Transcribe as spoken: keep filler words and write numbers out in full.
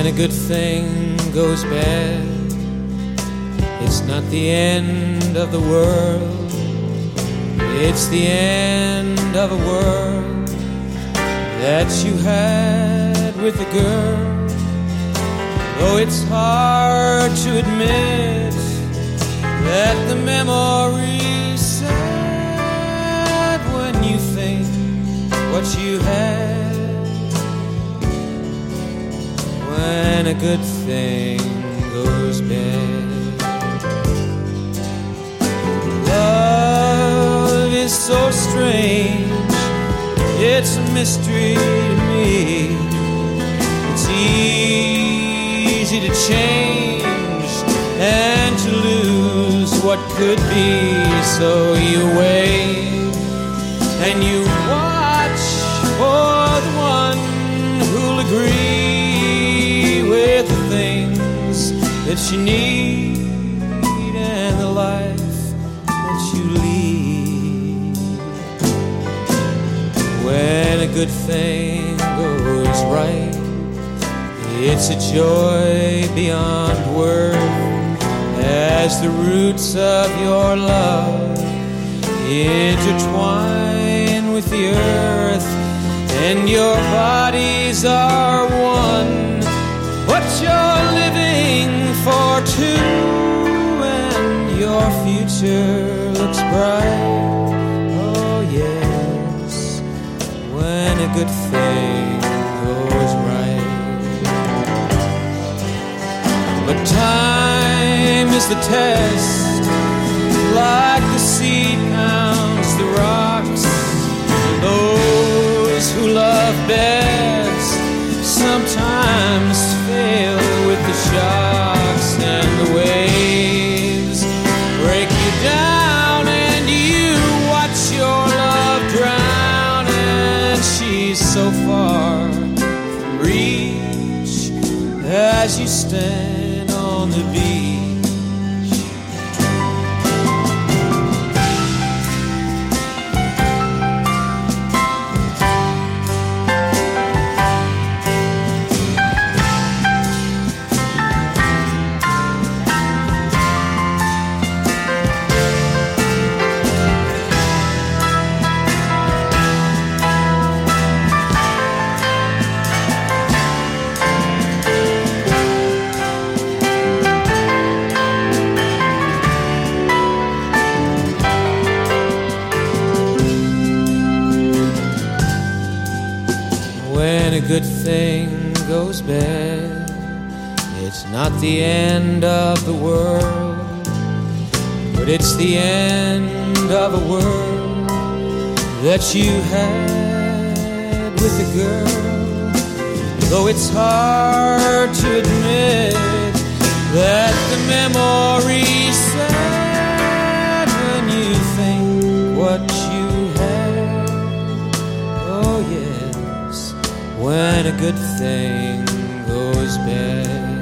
When a good thing goes bad, it's not the end of the world. It's the end of a world that you had with a girl. Though it's hard to admit that the memory's sad when you think what you had. When a good thing goes bad, love is so strange, it's a mystery to me. It's easy to change and to lose what could be. So you wait and you watch for the one who'll agree with the things that you need and the life that you lead. When a good thing goes right, it's a joy beyond worth, as the roots of your love intertwine with the earth, and your bodies are one. What you're living for two, and your future looks bright. Oh yes, when a good thing goes right. But time is the test, like the sea pounds the rocks. Those who love best sometimes fail with the shocks, and the waves break you down, and you watch your love drown, and she's so far from reach as you stand on the beach. When a good thing goes bad, it's not the end of the world, but it's the end of a world that you had with a girl. Though it's hard to admit that the memory's sad when you think what you had. Oh yes, when a good thing goes bad.